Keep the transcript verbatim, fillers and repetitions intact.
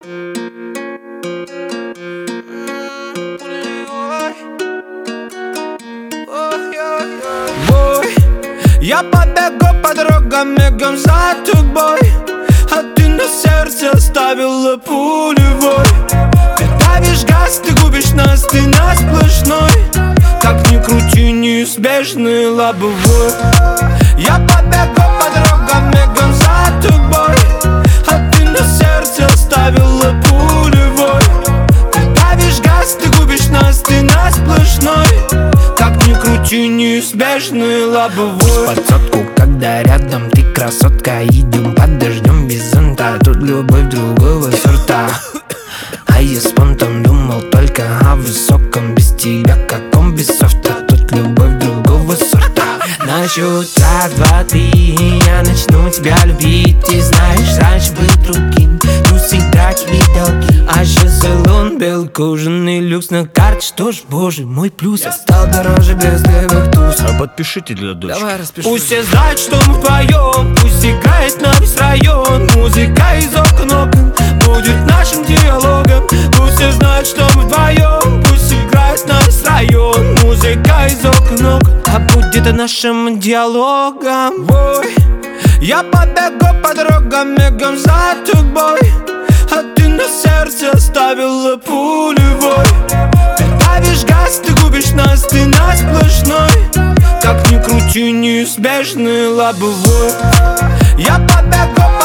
Я побегу по дорогам, мигом за тобой, а ты на сердце оставила пулевой. Ты давишь газ, ты губишь нас, ты на сплошной. Как ни крути, неизбежный лобовой. Я побегу по дорогам, мигом за тобой, а ты на сердце оставила пулевой. Ты давишь газ, ты губишь нас, ты на сплошной. Как ни крути, неизбежный лобовой. Под сотку, когда рядом ты красотка. Идем под дождем без зонта. Тут любовь другого сорта. А я спонтан думал только о высоком. Без тебя каком без софта. Тут любовь другого сорта. На счет раз, два, три я начну тебя любить. Ты знаешь, раньше был другим. Трусы, драки и долги. А сейчас салон, белый кожаный люкс на карте. Что ж, боже, мой плюс. Я стал дороже без левых туз. А подпишите для дочки. Давай распиши. Пусть все знают, что мы вдвоем. Пусть играет на весь район. Музыка из окон окон будет нашим диалогом. Пусть все знают, что мы вдвоем. Пусть играет на весь район. Музыка из окон окон, а будет нашим диалогом. Ой, я побегу по дорогам, мигом за тобой, а ты на сердце оставила пулевой. Ты давишь газ, ты губишь нас, ты на сплошной. Как ни крути, неизбежный лобовой. Я побегу